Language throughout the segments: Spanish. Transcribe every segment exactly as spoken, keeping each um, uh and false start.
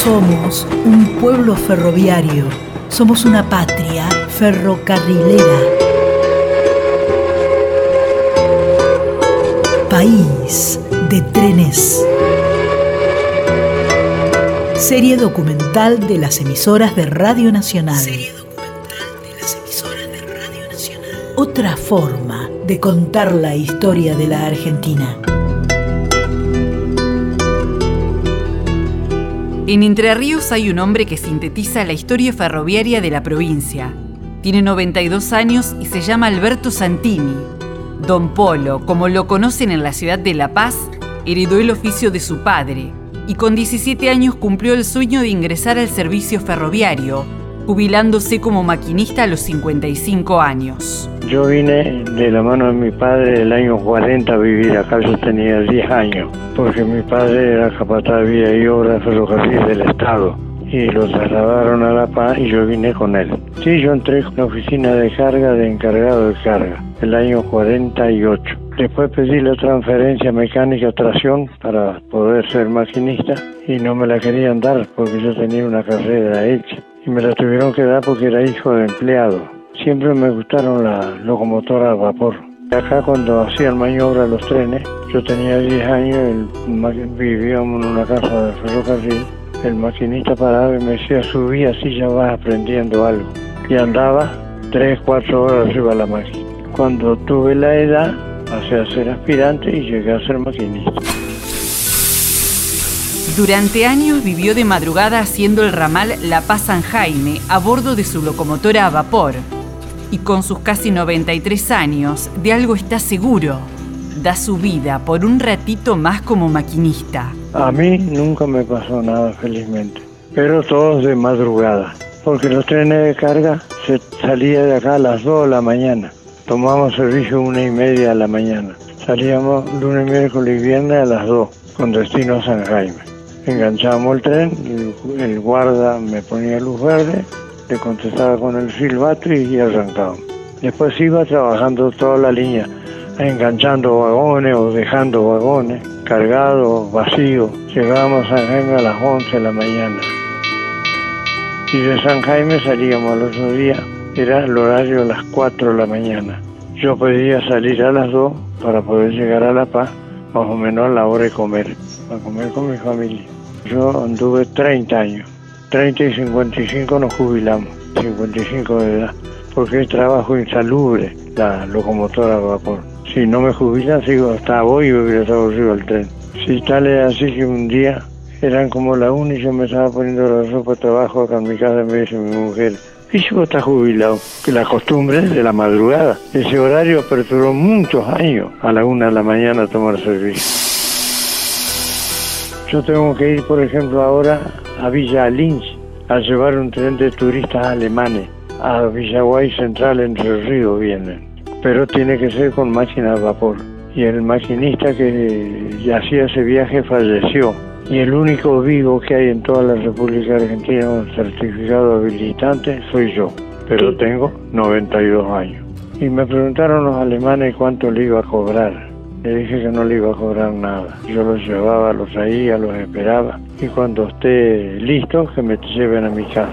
Somos un pueblo ferroviario. Somos una patria ferrocarrilera. País de trenes. Serie documental de las emisoras de Radio Nacional. Serie documental de las emisoras de Radio Nacional. Otra forma de contar la historia de la Argentina. En Entre Ríos hay un hombre que sintetiza la historia ferroviaria de la provincia. Tiene noventa y dos años y se llama Alberto Santini. Don Polo, como lo conocen en la ciudad de La Paz, heredó el oficio de su padre y con diecisiete años cumplió el sueño de ingresar al servicio ferroviario, jubilándose como maquinista a los cincuenta y cinco años. Yo vine de la mano de mi padre el año cuarenta a vivir acá, yo tenía diez años, porque mi padre era capataz de vía y obra ferrocarril del Estado, y lo trasladaron a La Paz y yo vine con él. Sí, yo entré en la oficina de carga de encargado de carga, el año cuarenta y ocho. Después pedí la transferencia mecánica tracción para poder ser maquinista y no me la querían dar porque yo tenía una carrera hecha. Y me la tuvieron que dar porque era hijo de empleado. Siempre me gustaron las locomotoras a vapor. Acá cuando hacían maniobra los trenes, yo tenía diez años, el, vivíamos en una casa de ferrocarril, el maquinista paraba y me decía, subí así ya vas aprendiendo algo. Y andaba tres, cuatro horas arriba de la máquina. Cuando tuve la edad, pasé a ser aspirante y llegué a ser maquinista. Durante años vivió de madrugada haciendo el ramal La Paz-San Jaime a bordo de su locomotora a vapor. Y con sus casi noventa y tres años, de algo está seguro. Da su vida por un ratito más como maquinista. A mí nunca me pasó nada, felizmente. Pero todos de madrugada. Porque los trenes de carga se salía de acá a las dos de la mañana. Tomamos servicio una y media de la mañana. Salíamos lunes, miércoles y viernes a las dos, con destino a San Jaime. Enganchábamos el tren, el, el guarda me ponía luz verde, le contestaba con el silbato y arrancábamos. Después iba trabajando toda la línea, enganchando vagones o dejando vagones, cargados, vacíos. Llegábamos a San Jaime a las once de la mañana. Y de San Jaime salíamos al otro día, era el horario a las cuatro de la mañana. Yo podía salir a las dos para poder llegar a La Paz, más o menos a la hora de comer, para comer con mi familia. Yo anduve treinta años, treinta y cincuenta y cinco nos jubilamos, cincuenta y cinco de edad, porque es trabajo insalubre la locomotora a vapor. Si no me jubilan, sigo hasta hoy y hubiera estado arriba del tren. Si tal es así que un día eran como la una y yo me estaba poniendo la ropa de trabajo acá en mi casa y me dice mi mujer, ¿y si vos estás jubilado? Que la costumbre es de la madrugada. Ese horario aperturó muchos años a la una de la mañana a tomar servicio. Yo tengo que ir, por ejemplo, ahora a Villa Lynch a llevar un tren de turistas alemanes. A Villaguay Central, Entre Ríos vienen. Pero tiene que ser con máquina de vapor. Y el maquinista que hacía ese viaje falleció. Y el único vivo que hay en toda la República Argentina con certificado habilitante soy yo. Pero tengo noventa y dos años. Y me preguntaron los alemanes cuánto le iba a cobrar. Le dije que no le iba a cobrar nada. Yo los llevaba, los traía, los esperaba. Y cuando esté listo, que me lleven a mi casa.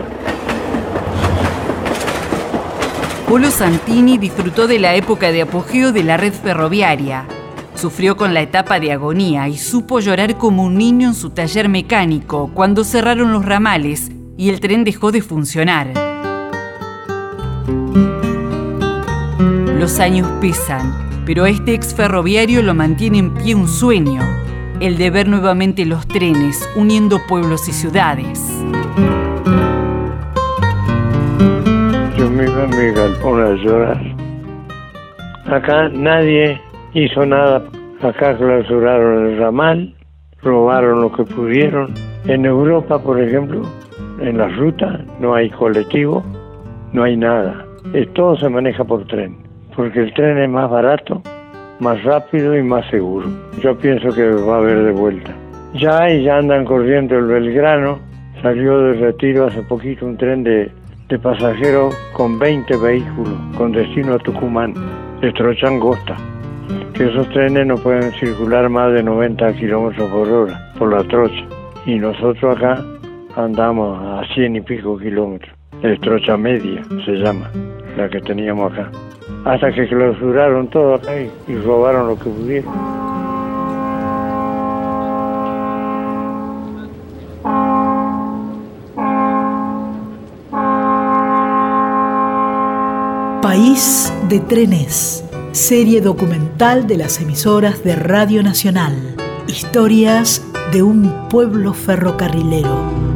Polo Santini disfrutó de la época de apogeo de la red ferroviaria. Sufrió con la etapa de agonía y supo llorar como un niño en su taller mecánico cuando cerraron los ramales y el tren dejó de funcionar. Los años pesan, pero a este ex ferroviario lo mantiene en pie un sueño, el de ver nuevamente los trenes uniendo pueblos y ciudades. Yo me iba a mi galpón a llorar. Acá nadie hizo nada. Acá clausuraron el ramal, robaron lo que pudieron. En Europa, por ejemplo, en la ruta no hay colectivo, no hay nada. Todo se maneja por tren, porque el tren es más barato, más rápido y más seguro. Yo pienso que va a haber de vuelta. Ya hay, ya andan corriendo el Belgrano. Salió de retiro hace poquito un tren de, de pasajeros con veinte vehículos, con destino a Tucumán, de Trocha Angosta. Que esos trenes no pueden circular más de noventa kilómetros por hora por la trocha. Y nosotros acá andamos a cien y pico kilómetros. El Trocha Media se llama, la que teníamos acá. Hasta que clausuraron todo acá y, y robaron lo que pudieron. País de Trenes, serie documental de las emisoras de Radio Nacional. Historias de un pueblo ferrocarrilero.